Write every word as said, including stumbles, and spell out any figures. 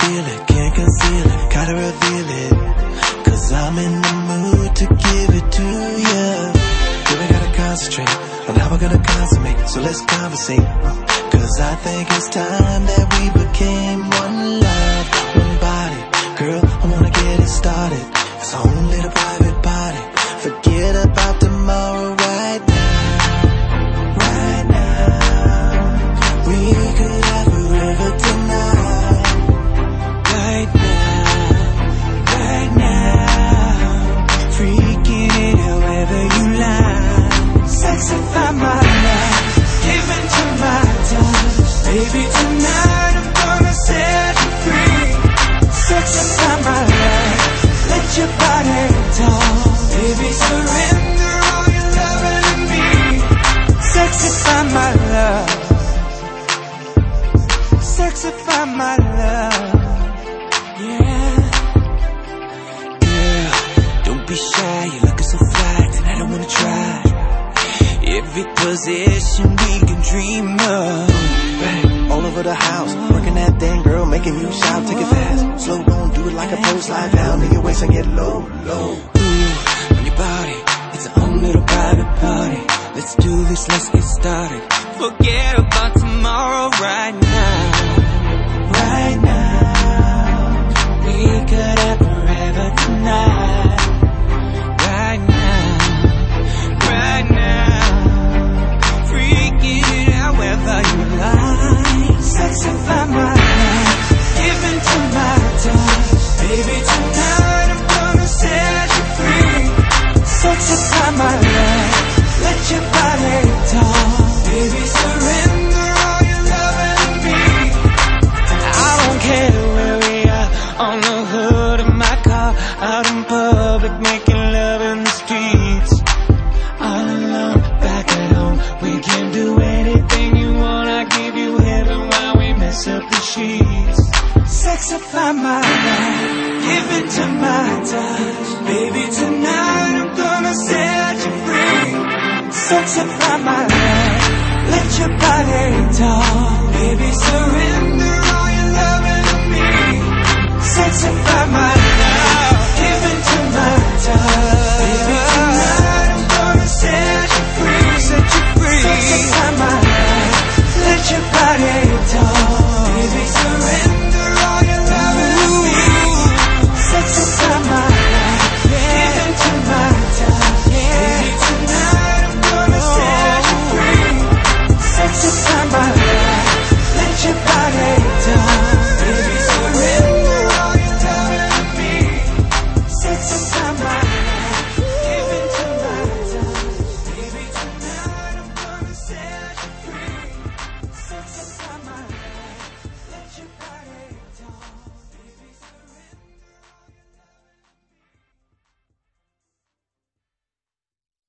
feel it, can't conceal it, gotta reveal it. Cause I'm in the mood to give it to you. Yeah, we gotta concentrate on how we're gonna consummate, so let's conversate. Cause I think it's time that we became one love, one body. Girl, I wanna get it started. It's our own little private party. Forget about tomorrow right now. Right now. We could have forever tonight. Right now. Right now. Freaking it however you like. Sexify my life. Give into my touch. Baby, tonight I'm gonna set you free. Sexify my life. Let your body talk. Baby, surrender all your loving to me. Sexify my love. Sexify my love. Yeah. Girl, don't be shy. You're looking so fly tonight. I wanna try every position we can dream of. Bang, all over the house, working that thing, girl, making you shout. Take it fast, slow, don't do it like a pro. Slide down to your waist and get low, low. Ooh, on your body, it's a own little private party. Let's do this, let's get started. Forget about tomorrow right now. Right now, we could have forever tonight. Right now, right now, freaking it however you like. Sexify my life, give into my touch. Baby, tonight I'm gonna set you free. Sexify my life, let your body talk. Baby, surrender all your loving to me. I don't care where we are, on the hood of my car, out in public, making love in the streets. All alone, back at home, we can do anything you want. I give you heaven while we mess up the sheets. Sexify my life, give into my touch. Baby, tonight I'm gonna set you free. Sexify my life, let your body talk. Baby, surrender all your loving to me. Sexify my life.